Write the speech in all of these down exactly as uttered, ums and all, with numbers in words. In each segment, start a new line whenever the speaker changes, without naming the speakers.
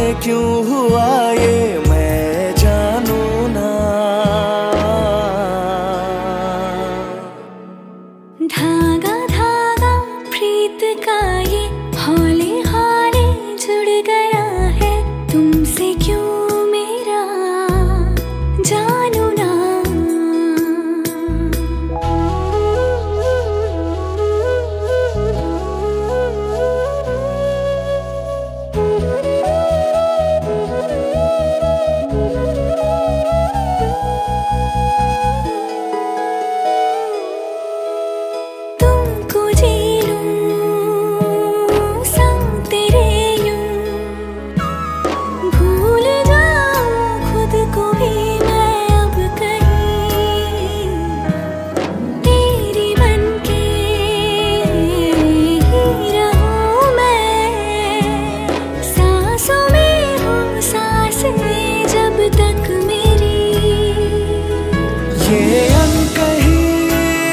क्यों हुआ ये मैं जानू ना।
धागा धागा प्रीत का ये हौले हौले जुड़ गया है तुमसे क्यों मेरा जानू ना।
ये अनकही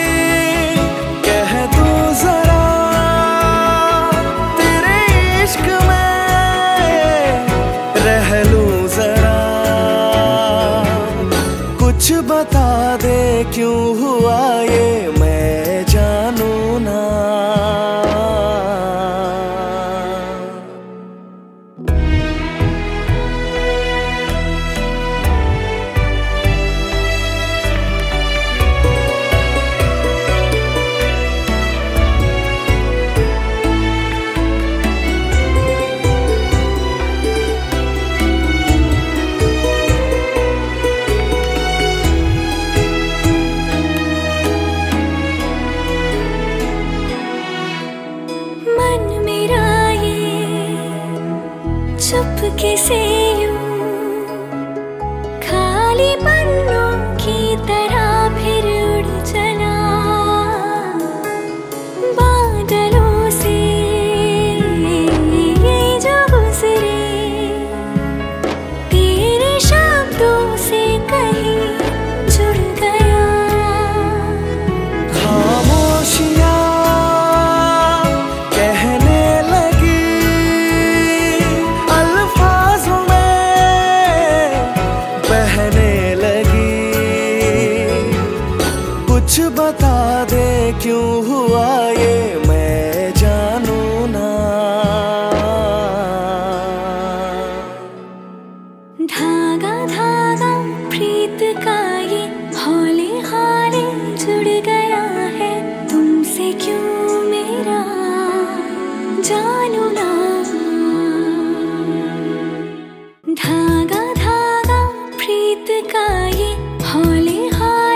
कह दो जरा तेरे इश्क में रह लूं जरा। कुछ बता दे क्यों हुआ ये मैं जानू ना।
चुपके से यूं खाली पन्नों की तरह फिर उड़ चला बादलों से ये जो गुजरे तेरे शब्दों से कहीं जुड़ गया।
खामोशियाँ कहने लगी अल्फाजों में बहने लगी। कुछ बता दे क्यों हुआ ये मैं जानू ना।
धागा धागा प्रीत का ये हौले हौले जुड़ गया है तुमसे क्यों मेरा जानू ना। धागा धागा प्रीत का ये हौले हौले